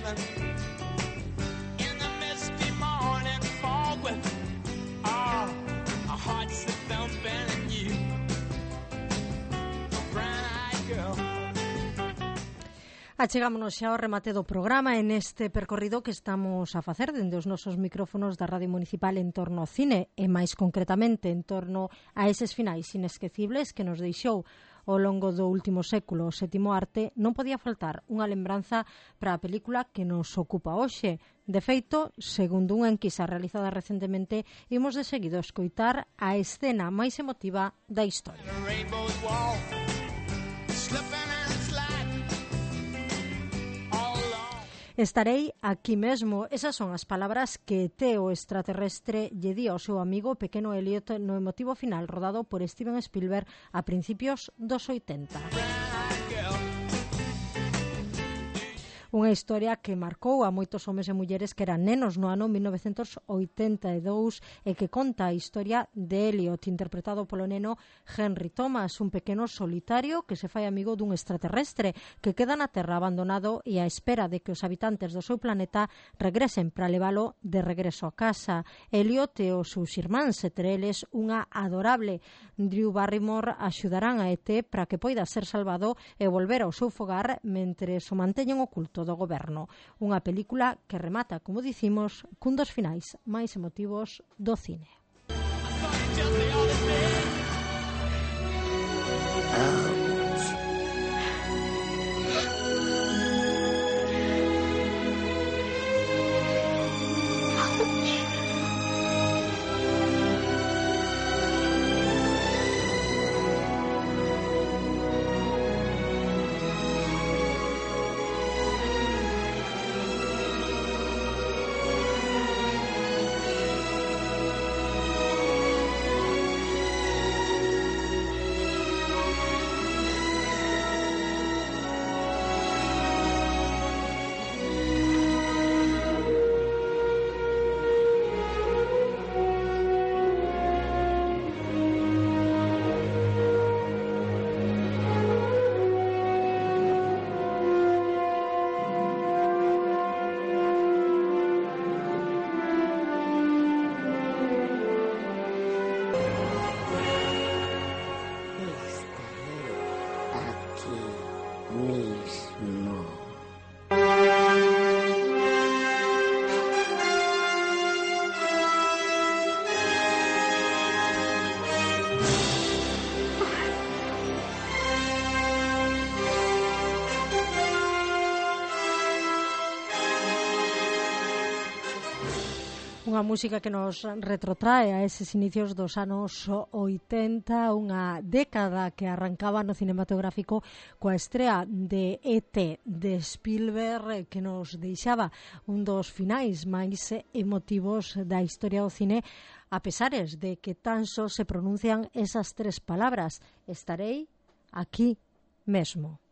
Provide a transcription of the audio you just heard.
heaven in the misty morning fog with our hearts that thumping and you, a brown-eyed girl. Achegámonos xa ao remate do programa en este percorrido que estamos a facer dende os nosos micrófonos da Radio Municipal en torno ao cine e máis concretamente en torno a eses finais inesquecibles que nos deixou ao longo do último século o sétimo arte. Non podía faltar unha lembranza para a película que nos ocupa hoxe. De feito, segundo unha enquisa realizada recentemente, imos de seguido escoitar a escena máis emotiva da historia. Estarei aquí mesmo. Esas son as palabras que o extraterrestre lle di ao seu amigo pequeno Elliot no emotivo final rodado por Steven Spielberg a principios dos 80. Unha historia que marcou a moitos homes e mulleres que eran nenos no ano 1982 e que conta a historia de Elliot, interpretado polo neno Henry Thomas, un pequeno solitario que se fai amigo dun extraterrestre que queda na Terra abandonado e á espera de que os habitantes do seu planeta regresen para leválo de regreso a casa. Elliot e os seus irmáns, entre eles unha adorable Drew Barrymore, axudarán a ET para que poida ser salvado e volver ao seu fogar mentres o manteñen oculto do goberno. Unha película que remata, como dicimos, cun dos finais máis emotivos do cine. Unha música que nos retrotrae a eses inicios dos anos 80, unha década que arrancaba no cinematográfico coa estrea de E.T. de Spielberg, que nos deixaba un dos finais máis emotivos da historia do cine, a pesares de que tan só se pronuncian esas tres palabras: estarei aquí mesmo.